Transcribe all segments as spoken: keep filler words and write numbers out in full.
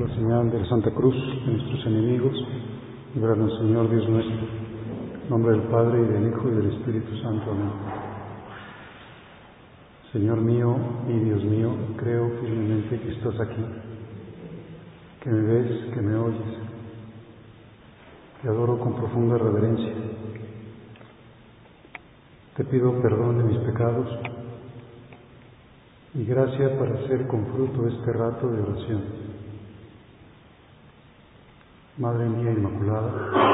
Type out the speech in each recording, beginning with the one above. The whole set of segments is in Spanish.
la señal de la Santa Cruz de nuestros enemigos, líbranos, Señor Dios nuestro. En nombre del Padre, y del Hijo, y del Espíritu Santo. Amén. Señor mío y Dios mío, creo firmemente que estás aquí, que me ves, que me oyes. Te adoro con profunda reverencia. Te pido perdón de mis pecados y gracia para hacer con fruto este rato de oración. Madre mía Inmaculada,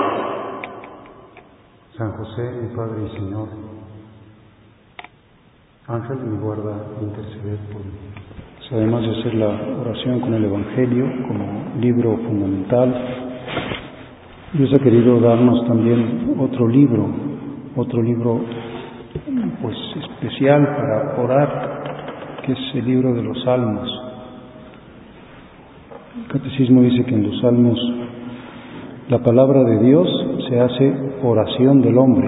San José, mi Padre y Señor, Ángel de mi guarda, interceded por mí. Pues además de hacer la oración con el Evangelio como libro fundamental, Dios ha querido darnos también otro libro, otro libro pues especial para orar, que es el libro de los Salmos. El Catecismo dice que en los Salmos la palabra de Dios se hace oración del hombre,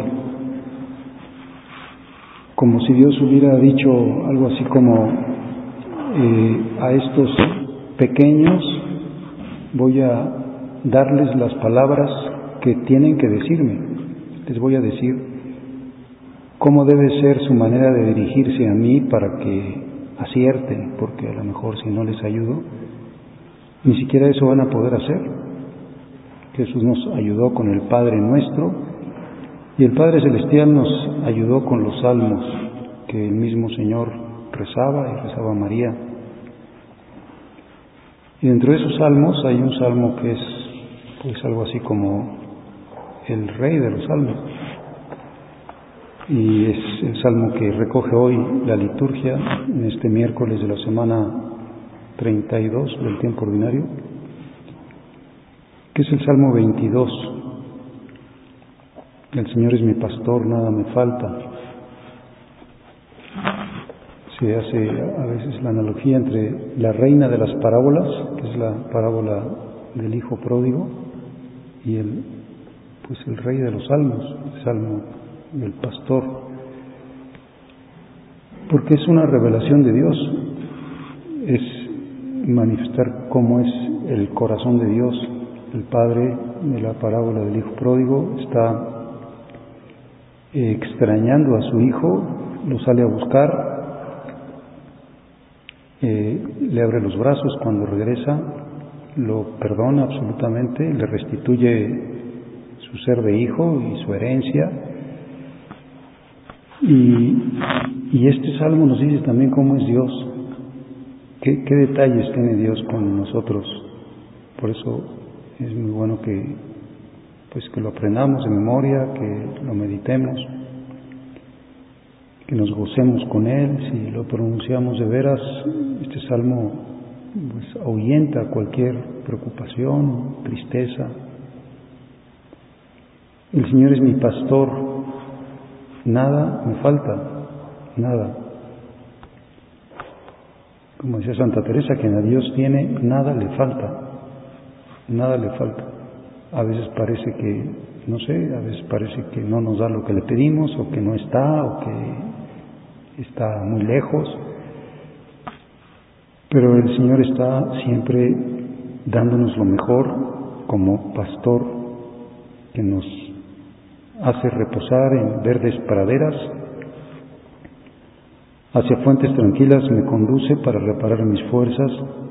como si Dios hubiera dicho algo así como eh, a estos pequeños voy a darles las palabras que tienen que decirme, les voy a decir cómo debe ser su manera de dirigirse a mí para que acierten, porque a lo mejor si no les ayudo, ni siquiera eso van a poder hacer. Jesús nos ayudó con el Padre Nuestro y el Padre Celestial nos ayudó con los salmos que el mismo Señor rezaba y rezaba a María. Y dentro de esos salmos hay un salmo que es pues algo así como el rey de los salmos. Y es el salmo que recoge hoy la liturgia en este miércoles de la semana treinta y dos del tiempo ordinario, que es el Salmo veintidós. El Señor es mi pastor, nada me falta. Se hace a veces la analogía entre la reina de las parábolas, que es la parábola del hijo pródigo, y el, pues el rey de los salmos, el salmo del pastor, porque es una revelación de Dios, es manifestar cómo es el corazón de Dios. El padre de la parábola del hijo pródigo está eh, extrañando a su hijo, lo sale a buscar, eh, le abre los brazos cuando regresa, lo perdona absolutamente, le restituye su ser de hijo y su herencia. Y, y este salmo nos dice también cómo es Dios, qué, qué detalles tiene Dios con nosotros. Por eso es muy bueno que, pues, que lo aprendamos de memoria, que lo meditemos, que nos gocemos con él. Si lo pronunciamos de veras, este salmo pues, ahuyenta cualquier preocupación, tristeza. El Señor es mi pastor, nada me falta, nada. Como decía Santa Teresa, quien a Dios tiene, nada le falta. Nada le falta. A veces parece que, no sé, a veces parece que no nos da lo que le pedimos, o que no está, o que está muy lejos. Pero el Señor está siempre dándonos lo mejor como pastor que nos hace reposar en verdes praderas. Hacia fuentes tranquilas me conduce para reparar mis fuerzas.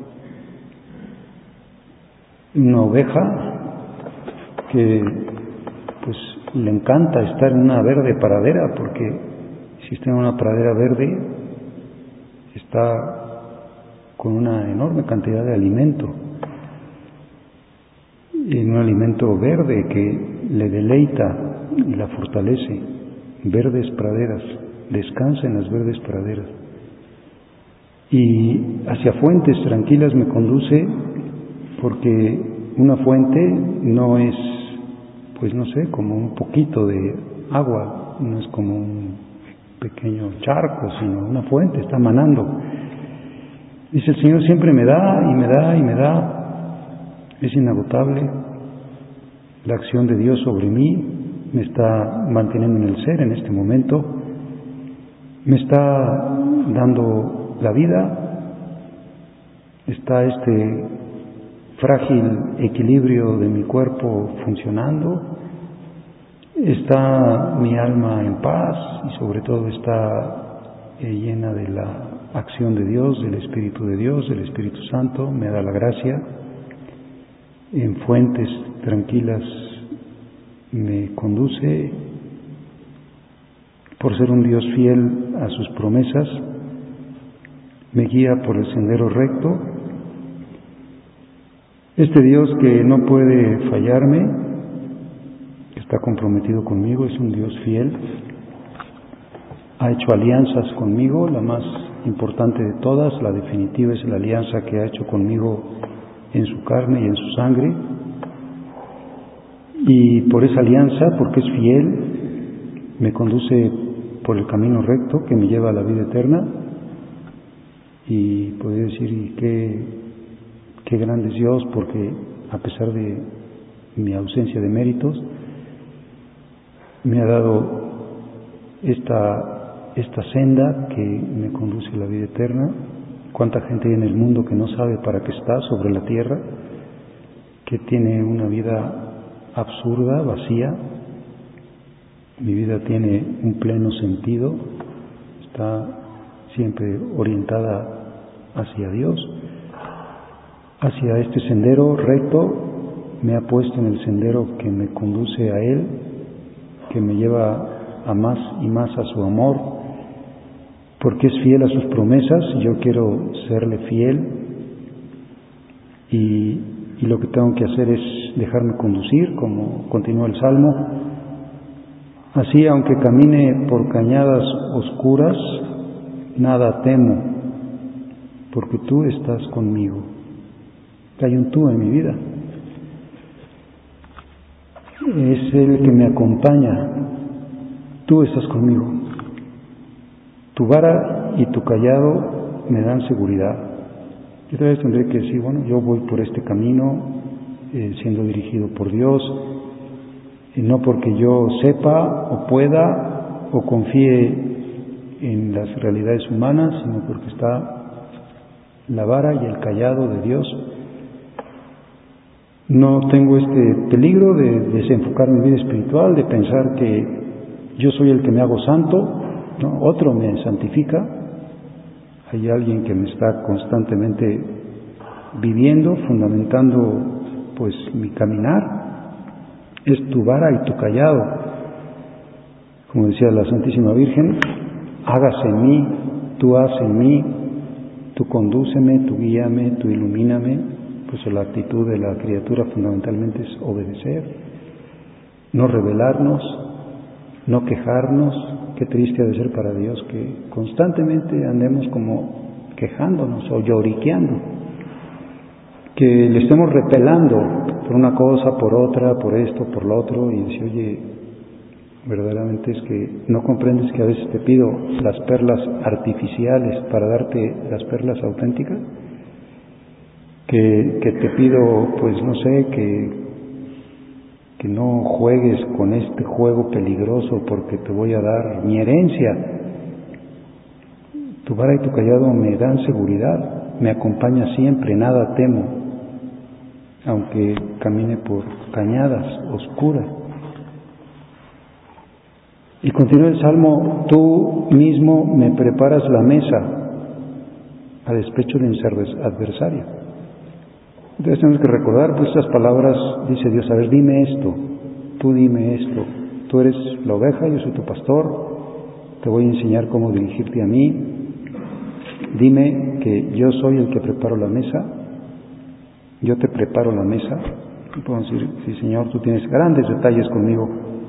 Una oveja que pues le encanta estar en una verde pradera, porque si está en una pradera verde está con una enorme cantidad de alimento, en un alimento verde que le deleita y la fortalece. Verdes praderas, descansa en las verdes praderas. Y hacia fuentes tranquilas me conduce, porque una fuente no es, pues no sé, como un poquito de agua, no es como un pequeño charco, sino una fuente, está manando. Dice, el Señor siempre me da y me da y me da, es inagotable la acción de Dios sobre mí, me está manteniendo en el ser en este momento, me está dando la vida, está este frágil equilibrio de mi cuerpo funcionando, está mi alma en paz y sobre todo está eh, llena de la acción de Dios, del Espíritu de Dios, del Espíritu Santo, me da la gracia, en fuentes tranquilas me conduce, por ser un Dios fiel a sus promesas, me guía por el sendero recto. Este Dios que no puede fallarme, que está comprometido conmigo, es un Dios fiel, ha hecho alianzas conmigo, la más importante de todas, la definitiva es la alianza que ha hecho conmigo en su carne y en su sangre, y por esa alianza, porque es fiel, me conduce por el camino recto que me lleva a la vida eterna. Y podría decir, y qué, qué grande es Dios, porque a pesar de mi ausencia de méritos, me ha dado esta, esta senda que me conduce a la vida eterna. Cuánta gente hay en el mundo que no sabe para qué está sobre la tierra, que tiene una vida absurda, vacía. Mi vida tiene un pleno sentido, está siempre orientada hacia Dios, hacia este sendero recto. Me ha puesto en el sendero que me conduce a Él, que me lleva a más y más a su amor, porque es fiel a sus promesas. Yo quiero serle fiel y, y lo que tengo que hacer es dejarme conducir, como continúa el Salmo. Así, aunque camine por cañadas oscuras, nada temo, porque tú estás conmigo. Hay un tú en mi vida. Es el que me acompaña. Tú estás conmigo. Tu vara y tu callado me dan seguridad. Yo tal vez tendré que decir, bueno, yo voy por este camino eh, siendo dirigido por Dios, y no porque yo sepa o pueda o confíe en las realidades humanas, sino porque está la vara y el callado de Dios. No tengo este peligro de desenfocar mi vida espiritual, de pensar que yo soy el que me hago santo, ¿no? Otro me santifica. Hay alguien que me está constantemente viviendo, fundamentando pues mi caminar. Es tu vara y tu callado. Como decía la Santísima Virgen, hágase en mí, tú haz en mí, tú condúceme, tú guíame, tú ilumíname. Pues la actitud de la criatura fundamentalmente es obedecer, no rebelarnos, no quejarnos. Qué triste ha de ser para Dios que constantemente andemos como quejándonos o lloriqueando, que le estemos repelando por una cosa, por otra, por esto, por lo otro, y dice, oye, verdaderamente es que no comprendes que a veces te pido las perlas artificiales para darte las perlas auténticas, que, que te pido, pues no sé, que, que no juegues con este juego peligroso porque te voy a dar mi herencia. Tu vara y tu callado me dan seguridad, me acompaña siempre, nada temo, aunque camine por cañadas oscuras. Y continúa el Salmo, tú mismo me preparas la mesa a despecho de mis adversarios. Entonces tenemos que recordar, pues estas palabras, dice Dios, a ver, dime esto, tú dime esto, tú eres la oveja, yo soy tu pastor, te voy a enseñar cómo dirigirte a mí, dime que yo soy el que preparo la mesa, yo te preparo la mesa. Y podemos decir, sí Señor, tú tienes grandes detalles conmigo,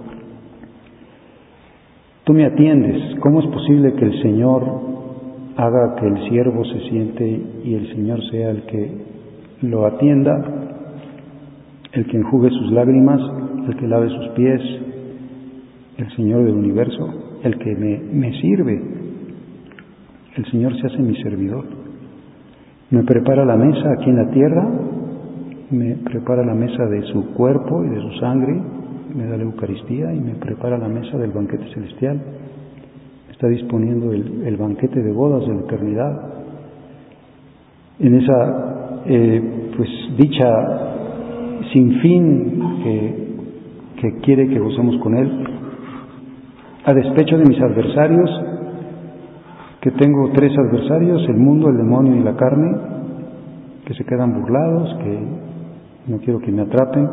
tú me atiendes. ¿Cómo es posible que el Señor haga que el siervo se siente y el Señor sea el que lo atienda, el que enjugue sus lágrimas, el que lave sus pies, el Señor del universo, el que me, me sirve? El Señor se hace mi servidor, me prepara la mesa aquí en la tierra, me prepara la mesa de su cuerpo y de su sangre, me da la Eucaristía y me prepara la mesa del banquete celestial, está disponiendo el, el banquete de bodas de la eternidad. En esa eh, pues dicha sin fin que, que quiere que gocemos con Él, a despecho de mis adversarios, que tengo tres adversarios, el mundo, el demonio y la carne, que se quedan burlados, que no quiero que me atrapen.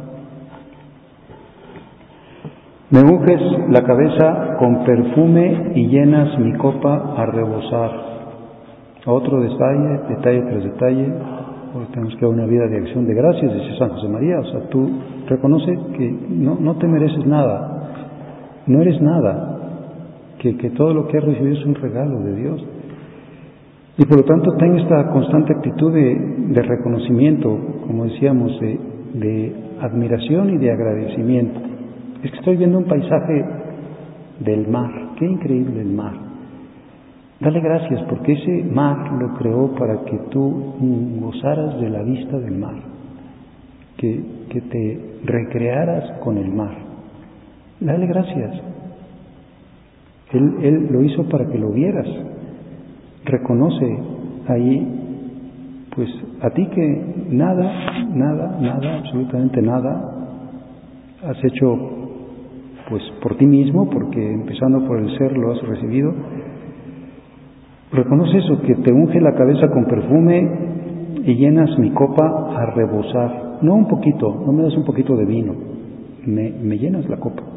Me unges la cabeza con perfume y llenas mi copa a rebosar. Otro detalle, detalle tras detalle, porque tenemos que dar una vida de acción de gracias, dice San José María. O sea, tú reconoce que no, no te mereces nada, no eres nada, que, que todo lo que has recibido es un regalo de Dios. Y por lo tanto ten esta constante actitud de, de reconocimiento, como decíamos, de, de admiración y de agradecimiento. Es que estoy viendo un paisaje del mar, qué increíble el mar. Dale gracias porque ese mar lo creó para que tú gozaras de la vista del mar, que, que te recrearas con el mar. Dale gracias. Él, él lo hizo para que lo vieras. Reconoce ahí, pues a ti que nada, nada, nada, absolutamente nada has hecho pues por ti mismo, porque empezando por el ser lo has recibido. Reconoce eso, que te unge la cabeza con perfume y llenas mi copa a rebosar. No un poquito, no me das un poquito de vino, me, me llenas la copa.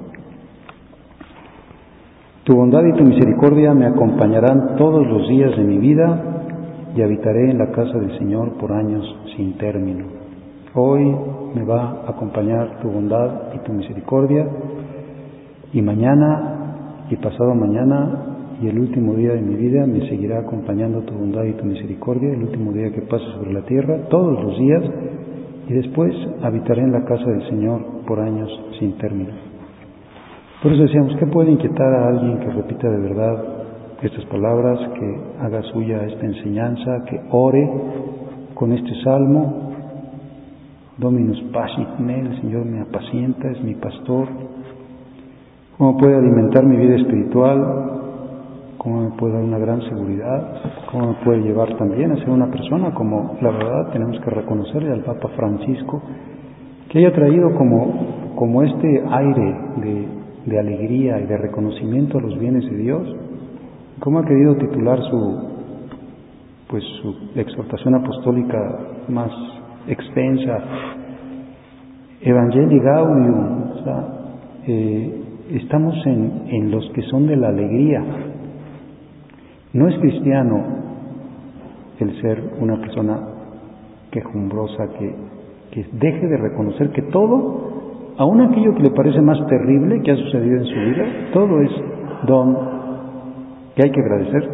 Tu bondad y tu misericordia me acompañarán todos los días de mi vida y habitaré en la casa del Señor por años sin término. Hoy me va a acompañar tu bondad y tu misericordia, y mañana y pasado mañana y el último día de mi vida me seguirá acompañando tu bondad y tu misericordia, el último día que pase sobre la tierra, todos los días, y después habitaré en la casa del Señor por años sin término. Por eso decíamos, ¿qué puede inquietar a alguien que repita de verdad estas palabras, que haga suya esta enseñanza, que ore con este salmo? Dominus pacit me, el Señor me apacienta, es mi pastor. ¿Cómo puede alimentar mi vida espiritual? ¿Cómo me puede dar una gran seguridad? ¿Cómo me puede llevar también a ser una persona como, la verdad, tenemos que reconocerle al Papa Francisco, que haya traído como, como este aire de, de alegría y de reconocimiento a los bienes de Dios? ¿Cómo ha querido titular su, pues, su exhortación apostólica más extensa? Evangelii Gaudium, o sea, eh, estamos en, en los que son de la alegría. No es cristiano el ser una persona quejumbrosa, que, que deje de reconocer que todo, aun aquello que le parece más terrible que ha sucedido en su vida, todo es don que hay que agradecer.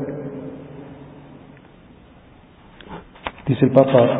Dice el Papa,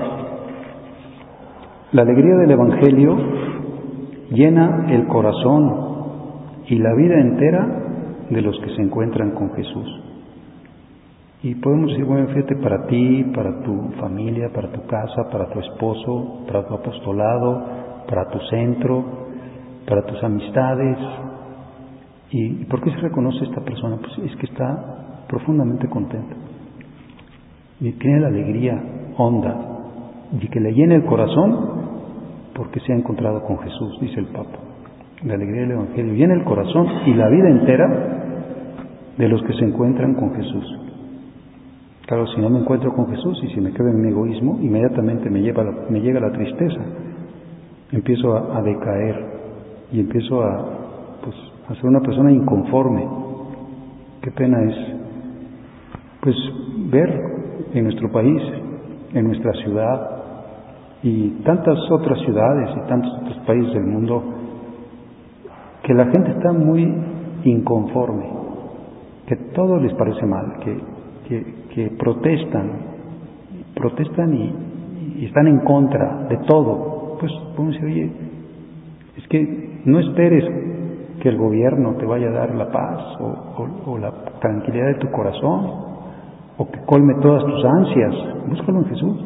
la alegría del Evangelio llena el corazón y la vida entera de los que se encuentran con Jesús. Y podemos decir, bueno, fíjate, para ti, para tu familia, para tu casa, para tu esposo, para tu apostolado, para tu centro, para tus amistades. ¿Y por qué se reconoce esta persona? Pues es que está profundamente contenta y tiene la alegría honda y que le llena el corazón porque se ha encontrado con Jesús, dice el Papa. La alegría del Evangelio llena el corazón y la vida entera de los que se encuentran con Jesús. Claro, si no me encuentro con Jesús y si me quedo en mi egoísmo, inmediatamente me, lleva la, me llega la tristeza, empiezo a, a decaer y empiezo a, pues, a ser una persona inconforme. Qué pena es, pues, ver en nuestro país, en nuestra ciudad y tantas otras ciudades y tantos otros países del mundo, que la gente está muy inconforme, que todo les parece mal, que, que, que protestan, protestan y, y están en contra de todo. Pues podemos decir, oye, es que no esperes que el gobierno te vaya a dar la paz o, o, o la tranquilidad de tu corazón o que colme todas tus ansias. Búscalo en Jesús.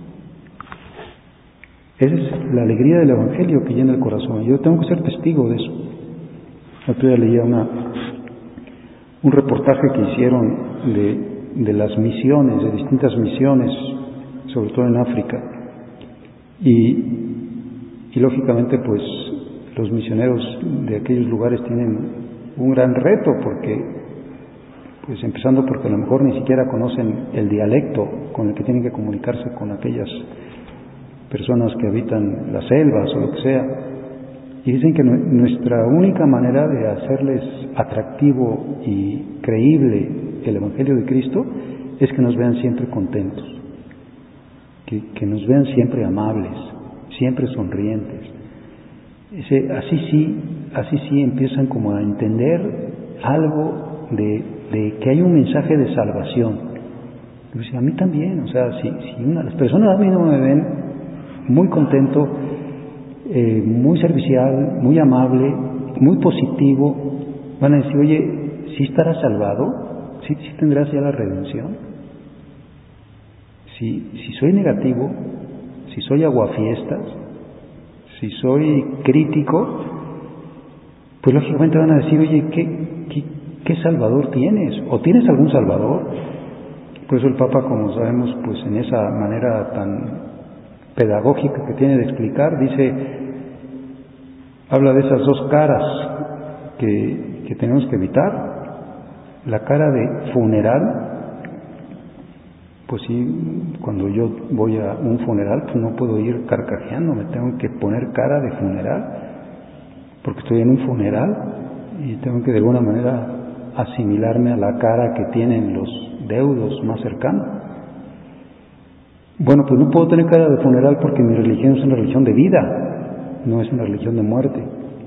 Esa es la alegría del Evangelio que llena el corazón. Yo tengo que ser testigo de eso. El otro día leía una, un reportaje que hicieron de, de las misiones, de distintas misiones, sobre todo en África. Y, y lógicamente pues los misioneros de aquellos lugares tienen un gran reto, porque pues empezando porque a lo mejor ni siquiera conocen el dialecto con el que tienen que comunicarse con aquellas personas que habitan las selvas o lo que sea. Y dicen que nuestra única manera de hacerles atractivo y creíble el Evangelio de Cristo es que nos vean siempre contentos, que, que nos vean siempre amables, siempre sonrientes. Ese, así sí, así sí empiezan como a entender algo de, de que hay un mensaje de salvación. Pues a mí también, o sea, si, si una, las personas a mí no me ven muy contento, eh, muy servicial, muy amable, muy positivo, van a decir, oye, ¿sí estarás salvado? ¿Sí, sí tendrás ya la redención? Si, si soy negativo, si soy aguafiestas, si soy crítico, pues lógicamente van a decir, oye, ¿qué, qué, qué Salvador tienes? ¿O tienes algún Salvador? Por eso el Papa, como sabemos, pues en esa manera tan pedagógica que tiene de explicar, dice, habla de esas dos caras que, que tenemos que evitar. La cara de funeral, pues sí, cuando yo voy a un funeral, pues no puedo ir carcajeando, me tengo que poner cara de funeral, porque estoy en un funeral y tengo que de alguna manera asimilarme a la cara que tienen los deudos más cercanos. Bueno, pues no puedo tener cara de funeral porque mi religión es una religión de vida, no es una religión de muerte.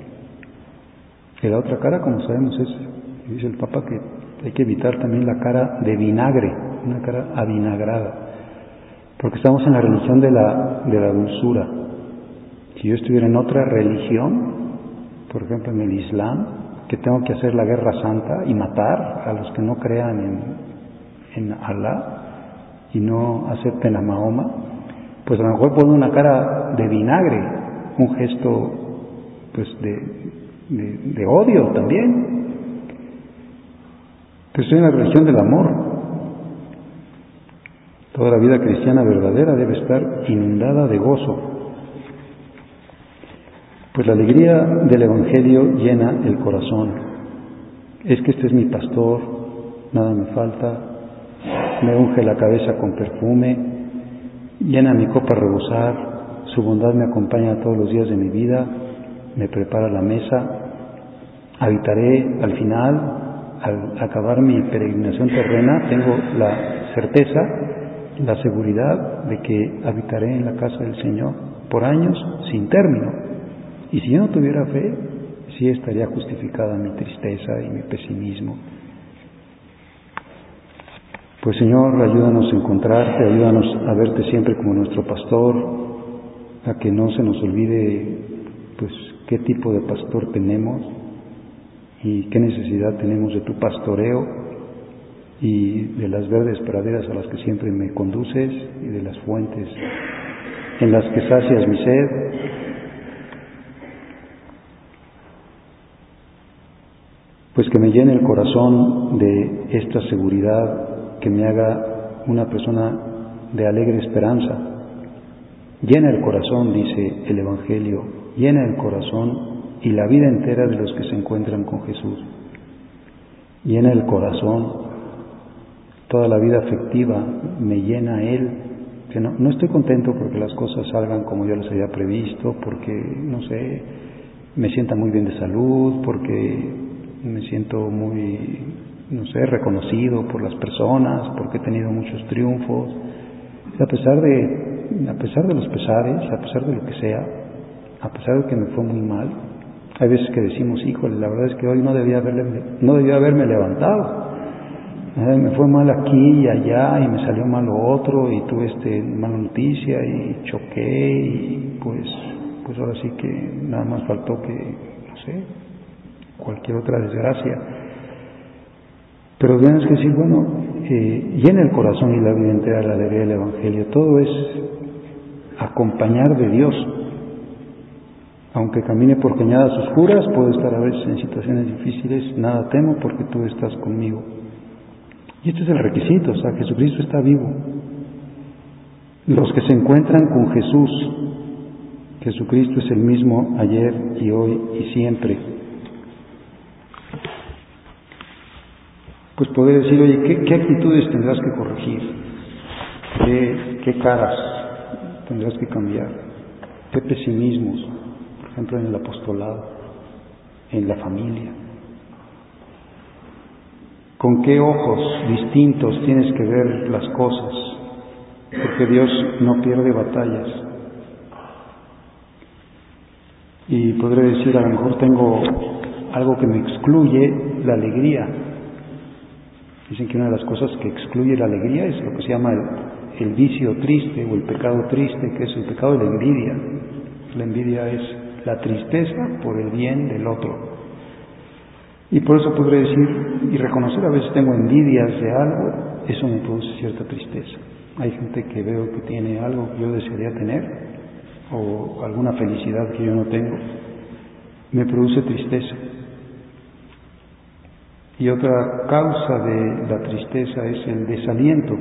Y la otra cara, como sabemos, es, dice el Papa, que hay que evitar también la cara de vinagre, una cara avinagrada, porque estamos en la religión de la, de la dulzura. Si yo estuviera en otra religión, por ejemplo en el Islam, que tengo que hacer la guerra santa y matar a los que no crean en, en Alá y no acepten a Mahoma, pues a lo mejor pongo una cara de vinagre, un gesto pues de, de, de odio también. Pero estoy en la religión del amor. Toda la vida cristiana verdadera debe estar inundada de gozo, pues la alegría del Evangelio llena el corazón. Es que este es mi pastor, nada me falta, me unge la cabeza con perfume, llena mi copa a rebosar, su bondad me acompaña todos los días de mi vida, me prepara la mesa, habitaré al final, al acabar mi peregrinación terrena, tengo la certeza, la seguridad de que habitaré en la casa del Señor por años sin término. Y si yo no tuviera fe, sí estaría justificada mi tristeza y mi pesimismo. Pues Señor, ayúdanos a encontrarte, ayúdanos a verte siempre como nuestro pastor, a que no se nos olvide pues qué tipo de pastor tenemos y qué necesidad tenemos de tu pastoreo y de las verdes praderas a las que siempre me conduces y de las fuentes en las que sacias mi sed. Pues que me llene el corazón de esta seguridad, que me haga una persona de alegre esperanza. Llena el corazón, dice el Evangelio, llena el corazón y la vida entera de los que se encuentran con Jesús. Llena el corazón, toda la vida afectiva me llena Él. Que no, no estoy contento porque las cosas salgan como yo les había previsto, porque, no sé, me sienta muy bien de salud, porque me siento muy, no sé, reconocido por las personas, porque he tenido muchos triunfos. A pesar de, a pesar de los pesares, a pesar de lo que sea, a pesar de que me fue muy mal, hay veces que decimos, híjole, la verdad es que hoy no debía haberle, no debía haberme levantado. Eh, me fue mal aquí y allá y me salió mal lo otro y tuve este mala noticia y choqué y pues, pues ahora sí que nada más faltó que, no sé, cualquier otra desgracia. Pero tenemos que decir, bueno, eh, llena el corazón y la vida entera la alegría del Evangelio. Todo es acompañar de Dios. Aunque camine por cañadas oscuras, puedo estar a veces en situaciones difíciles, nada temo porque tú estás conmigo. Y este es el requisito, o sea, Jesucristo está vivo. Los que se encuentran con Jesús Jesucristo es el mismo ayer y hoy y siempre. Pues poder decir, oye, ¿qué, qué actitudes tendrás que corregir? ¿Qué, qué caras tendrás que cambiar? ¿Qué pesimismos? Por ejemplo, en el apostolado, en la familia. ¿Con qué ojos distintos tienes que ver las cosas? Porque Dios no pierde batallas. Y podré decir, a lo mejor tengo algo que me excluye la alegría. Dicen que una de las cosas que excluye la alegría es lo que se llama el, el vicio triste o el pecado triste, que es el pecado de la envidia. La envidia es la tristeza por el bien del otro. Y por eso podré decir y reconocer, a veces tengo envidias de algo, eso me produce cierta tristeza. Hay gente que veo que tiene algo que yo desearía tener, o alguna felicidad que yo no tengo, me produce tristeza. Y otra causa de la tristeza es el desaliento,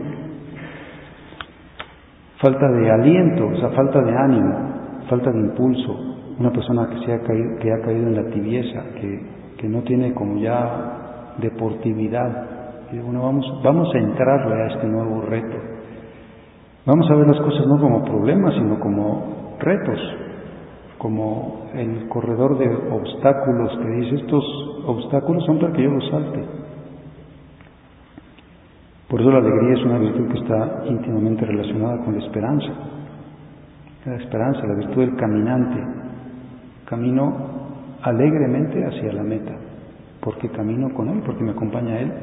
falta de aliento, o sea, falta de ánimo, falta de impulso. Una persona que, se ha, caído, que ha caído en la tibieza, que, que no tiene como ya deportividad. Y bueno, vamos, vamos a entrarle a este nuevo reto. Vamos a ver las cosas no como problemas, sino como retos, como el corredor de obstáculos que dice, estos obstáculos son para que yo los salte. Por eso la alegría es una virtud que está íntimamente relacionada con la esperanza. La esperanza, la virtud del caminante. Camino alegremente hacia la meta, porque camino con Él, porque me acompaña Él.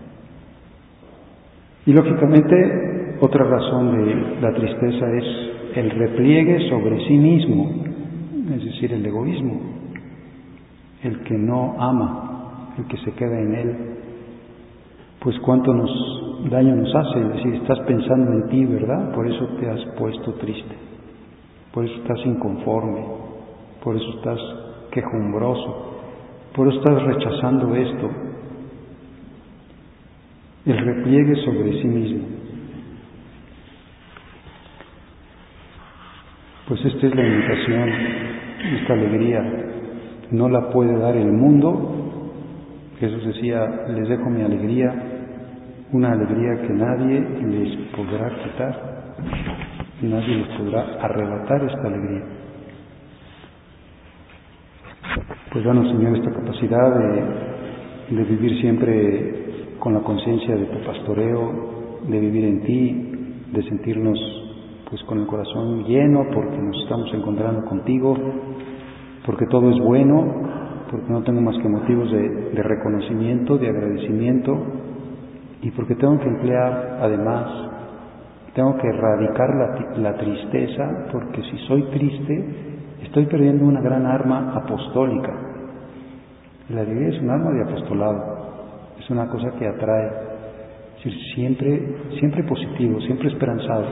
Y lógicamente, otra razón de la tristeza es el repliegue sobre sí mismo, es decir, el egoísmo, el que no ama, el que se queda en Él. Pues cuánto nos, daño nos hace, es decir, estás pensando en ti, ¿verdad? Por eso te has puesto triste, por eso estás inconforme, por eso estás quejumbroso, por eso estás rechazando esto. El repliegue sobre sí mismo. Pues esta es la invitación, esta alegría. No la puede dar el mundo. Jesús decía, les dejo mi alegría, una alegría que nadie les podrá quitar, nadie les podrá arrebatar esta alegría. Pues danos, Señor, esta capacidad de, de vivir siempre con la conciencia de tu pastoreo, de vivir en ti, de sentirnos pues con el corazón lleno porque nos estamos encontrando contigo, porque todo es bueno, porque no tengo más que motivos de, de reconocimiento, de agradecimiento, y porque tengo que emplear, además, tengo que erradicar la, la tristeza, porque si soy triste, estoy perdiendo una gran arma apostólica. La alegría es un arma de apostolado. Es una cosa que atrae, es decir, siempre, siempre positivo, siempre esperanzado.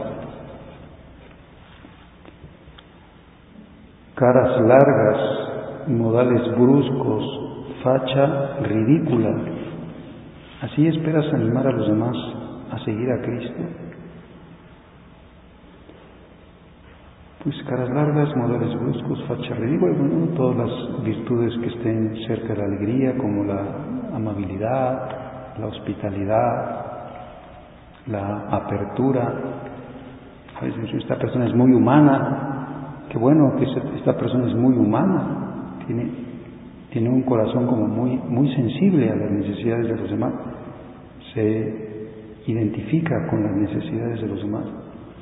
Caras largas, modales bruscos, facha ridícula. ¿Así esperas animar a los demás a seguir a Cristo? Pues caras largas, modales bruscos, facha ridícula, bueno, todas las virtudes que estén cerca de la alegría, como la amabilidad, la hospitalidad, la apertura. A veces esta persona es muy humana, qué bueno que esta persona es muy humana, tiene, tiene un corazón como muy, muy sensible a las necesidades de los demás, se identifica con las necesidades de los demás.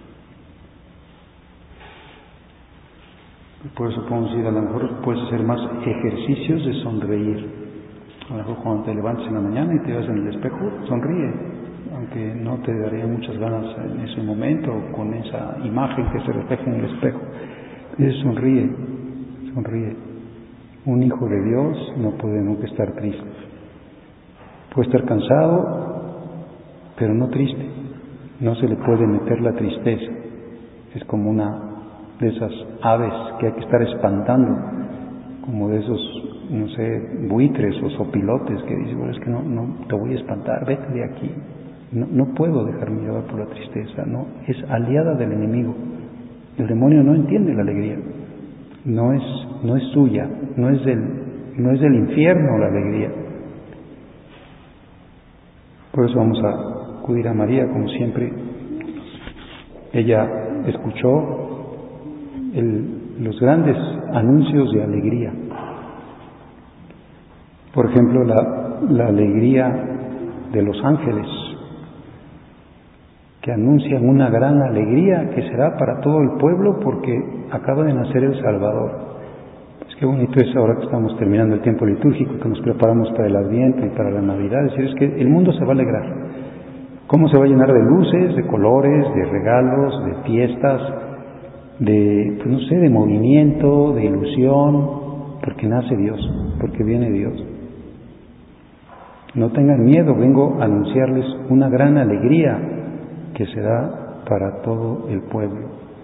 Por eso podemos decir, a lo mejor puedes hacer más ejercicios de sonreír. A lo mejor cuando te levantes en la mañana y te veas en el espejo, sonríe, aunque no te daría muchas ganas en ese momento, con esa imagen que se refleja en el espejo. Y sonríe, sonríe. Un hijo de Dios no puede nunca estar triste. Puede estar cansado, pero no triste. No se le puede meter la tristeza. Es como una de esas aves que hay que estar espantando, como de esos, no sé, buitres o sopilotes que dicen, bueno, es que no, no te voy a espantar, vete de aquí. No, no puedo dejarme llevar por la tristeza, no, es aliada del enemigo. El demonio no entiende la alegría. no es, no es suya, no es del, no es del infierno la alegría. Por eso vamos a acudir a María, como siempre. Ella escuchó el, los grandes anuncios de alegría. Por ejemplo, la, la alegría de los ángeles, que anuncian una gran alegría que será para todo el pueblo porque acaba de nacer el Salvador. Pues qué bonito es ahora que estamos terminando el tiempo litúrgico, que nos preparamos para el Adviento y para la Navidad, es decir, es que el mundo se va a alegrar. ¿Cómo se va a llenar de luces, de colores, de regalos, de fiestas, de, pues no sé, de movimiento, de ilusión? Porque nace Dios, porque viene Dios. No tengan miedo, vengo a anunciarles una gran alegría que será para todo el pueblo.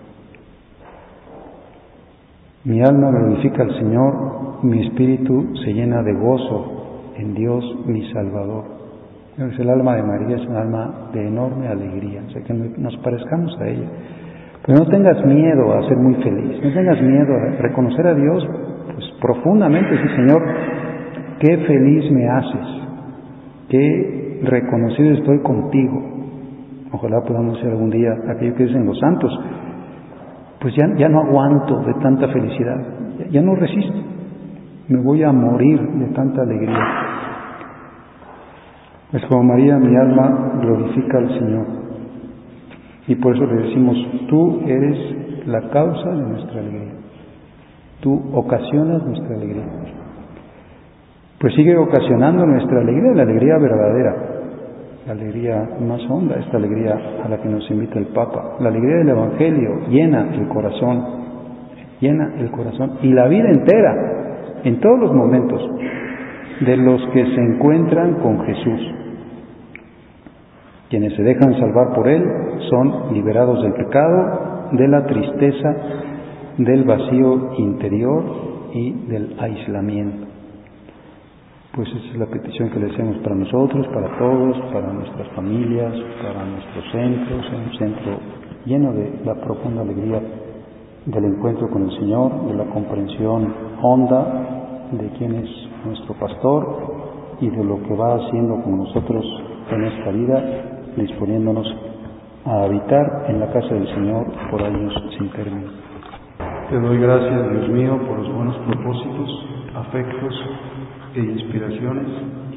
Mi alma glorifica al Señor, mi espíritu se llena de gozo en Dios mi Salvador. Entonces, el alma de María es un alma de enorme alegría, o sea que nos parezcamos a ella. Pero no tengas miedo a ser muy feliz, no tengas miedo a reconocer a Dios pues profundamente, sí, Señor, qué feliz me haces, qué reconocido estoy contigo. Ojalá podamos ser algún día aquello que dicen los santos, pues ya, ya no aguanto de tanta felicidad, ya, ya no resisto, me voy a morir de tanta alegría. Es como María, mi alma glorifica al Señor. Y por eso le decimos, tú eres la causa de nuestra alegría, tú ocasionas nuestra alegría. Pues sigue ocasionando nuestra alegría, la alegría verdadera, la alegría más honda, esta alegría a la que nos invita el Papa. La alegría del Evangelio llena el corazón, llena el corazón y la vida entera, en todos los momentos, de los que se encuentran con Jesús. Quienes se dejan salvar por Él son liberados del pecado, de la tristeza, del vacío interior y del aislamiento. Pues esa es la petición que le hacemos para nosotros, para todos, para nuestras familias, para nuestros centros, en un centro lleno de la profunda alegría del encuentro con el Señor, de la comprensión honda de quién es nuestro pastor y de lo que va haciendo con nosotros en esta vida, disponiéndonos a habitar en la casa del Señor por años sin término. Te doy gracias, Dios mío, por los buenos propósitos, afectos e inspiraciones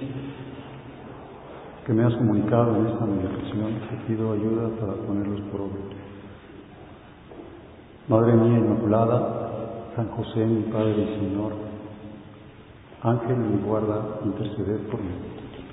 que me has comunicado en esta meditación. Te pido ayuda para ponerlos por obra. Madre mía Inmaculada, San José, mi Padre y Señor, Ángel mi guarda, interceded por mí.